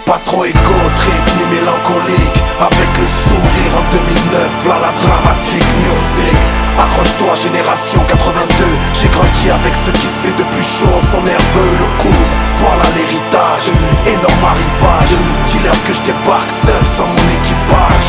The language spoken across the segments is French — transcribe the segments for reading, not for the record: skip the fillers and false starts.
Pas trop égo trip ni mélancolique. Avec le sourire en 2009, là la dramatique music. Accroche-toi génération 82. J'ai grandi avec ce qui se fait de plus chaud. Son nerveux, le cousse, voilà l'héritage. Énorme arrivage. Dis-leur que je débarque seul sans mon équipage.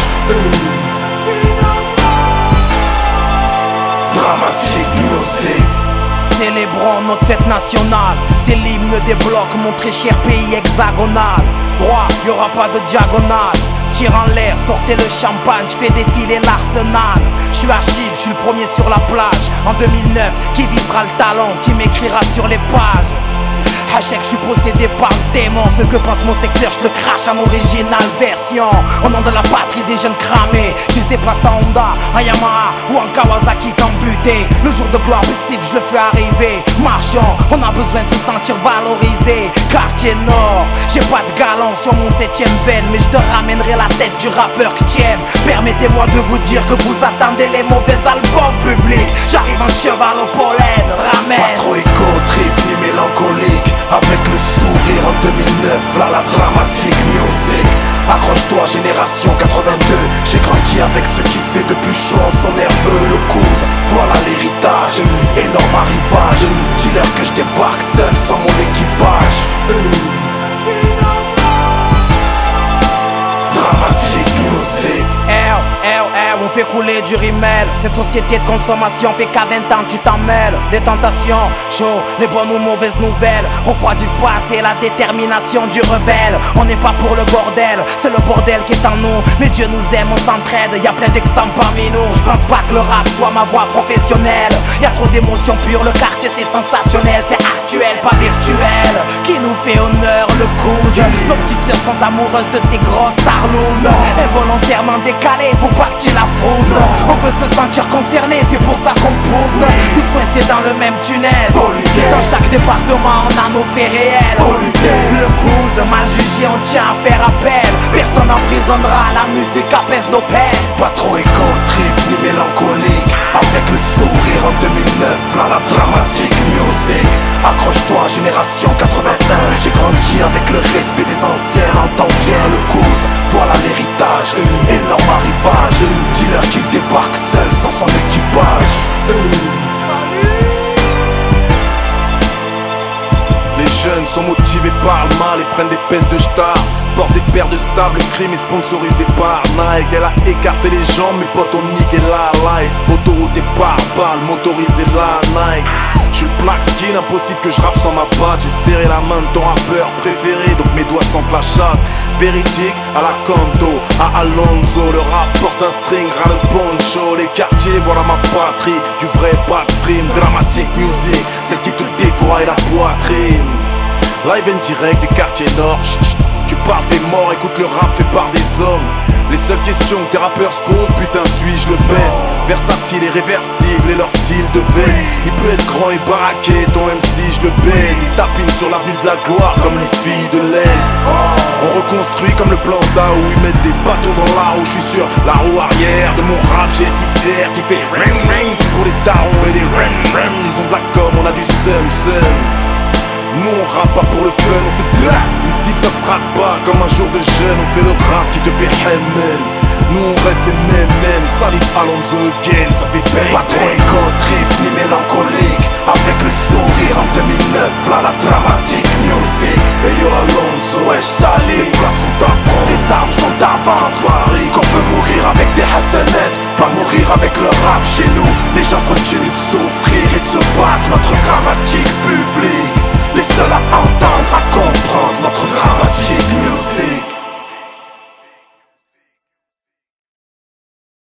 Dramatique music. Célébrons notre fête nationale. C'est l'hymne des blocs, mon très cher pays hexagonal. Droit, y'aura pas de diagonale. Tire en l'air, sortez le champagne, j'fais défiler l'arsenal. J'suis Achille, j'suis le premier sur la plage. En 2009, qui visera le talent, qui m'écrira sur les pages. Hachek, j'suis possédé par le démon. Ce que pense mon secteur, j'le crache en original version. Au nom de la patrie des jeunes cramés qui se déplacent en Honda, en Yamaha ou en Kawasaki buté. Le jour de gloire possible, j'le fais arriver. Marchons, on a besoin de se sentir valorisé. Quartier Nord, j'ai pas de galon sur mon 7ème veine, mais j'te ramènerai la tête du rappeur que t'aimes. Permettez-moi de vous dire que vous attendez les mauvais albums publics. J'arrive en cheval au pollen, ramène. Pas trop égo trip ni mélancolique. Avec le sourire en 2009, là la dramatique music. Accroche-toi génération 82. J'ai grandi avec ce qui se fait de plus chaud. Son nerveux, le cousse, voilà l'héritage. Énorme arrivage. Dis-leur que je débarque seul sans mon équipage. Dramatique music. On fait couler du rimel. Cette société de consommation fait qu'à 20 ans tu t'en mêles. Les tentations, chaud, les bonnes ou mauvaises nouvelles refroidissent pas, c'est la détermination du rebelle. On n'est pas pour le bordel, c'est le bordel qui est en nous. Mais Dieu nous aime, on s'entraide, y'a plein d'exemples parmi nous. Je pense pas que le rap soit ma voie professionnelle. Y'a trop d'émotions pures, le quartier c'est sensationnel. C'est actuel, pas virtuel, qui nous fait honneur, le coude. Nos petites sœurs sont amoureuses de ces grosses tarlouses. Involontairement décalées, faut pas que tu la frousse. On peut se sentir concerné, c'est pour ça qu'on pousse. Tous coincés dans le même tunnel. Dans chaque département on a nos faits réels. Le coude, mal jugé, on tient à faire appel. Personne n'emprisonnera, la musique apaise nos peines. Pas trop égo trip ni mélancolique. Avec le sourire en 2009, là la dramatique music. Accroche-toi génération 81. J'ai grandi avec le respect des anciens. Entends bien le coude, voilà l'héritage. Énorme arrivage. Dis-leur qu'il débarque seul sans son équipage. Les jeunes sont motivés par le mal et prennent des peines de star. Portent des paires de stables, le crime est sponsorisé par Nike. Elle a écarté les jambes, mes potes ont niqué la life. Autoroute et par balle, motorisé la Nike. J'suis le black skin, impossible que je rappe sans ma patte. J'ai serré la main de ton rappeur préféré, donc mes doigts sentent la chatte. Véridique à la Kanto, à Alonso. Le rap porte un string, ras le poncho. Les quartiers, voilà ma patrie. Du vrai backstream, dramatique music, celle qui te dévoile la poitrine. Live and direct des quartiers nord. Chut, tu parles des morts, écoute le rap fait par des hommes. Les seules questions que tes rappeurs se posent, putain suis-je le best? Versatile et réversible et leur style de veste. Il peut être grand et baraqué, ton MC je le baise. Il tapine sur l'avenue de la gloire comme les filles de l'Est. On reconstruit comme le plan d'Aou. Ils mettent des bâtons dans la roue. Je suis sur la roue arrière de mon rap GSXR qui fait ring ring. C'est pour les darons et les ring ring. Ils ont de la com, on a du seum. Nous on rappe pas pour le fun, on fait de la. Une cible ça se rate pas comme un jour de jeûne. On fait le rap qui te fait hemmel. Nous on reste les mêmes. Salif Alonso again, ça fait bang. Pas trop égo trip ni mélancolique. Avec le sourire en 2009, là la dramatique music. Et yo Alonso, wesh Salif. Les plats sont à prendre, les armes sont à vendre. Qu'on veut mourir avec des hassanettes, pas mourir avec le rap chez nous. Les gens continuent de souffrir et de se battre. Notre dramatique